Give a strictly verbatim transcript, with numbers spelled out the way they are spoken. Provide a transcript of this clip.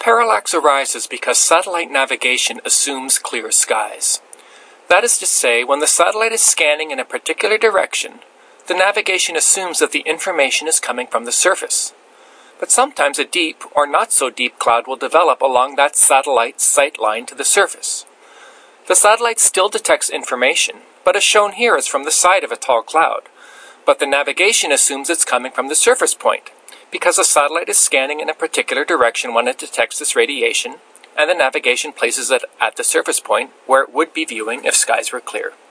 parallax arises because satellite navigation assumes clear skies. That is to say, when the satellite is scanning in a particular direction, the navigation assumes that the information is coming from the surface. But sometimes a deep or not so deep cloud will develop along that satellite's sight line to the surface. The satellite still detects information, but as shown here is from the side of a tall cloud. But the navigation assumes it's coming from the surface point, because the satellite is scanning in a particular direction when it detects this radiation, and the navigation places it at the surface point where it would be viewing if skies were clear.